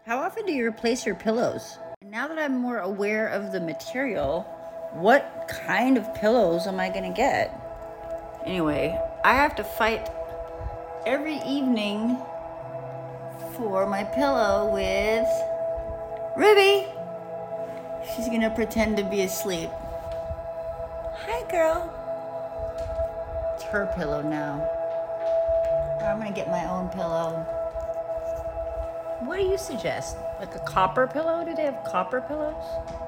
How often do you replace your pillows? Now that I'm more aware of the material, what kind of pillows am I gonna get? Anyway, I have to fight every evening for my pillow with Ruby. She's gonna pretend to be asleep. Hi, girl. It's her pillow now. I'm gonna get my own pillow. What do you suggest? Like a copper pillow? Do they have copper pillows?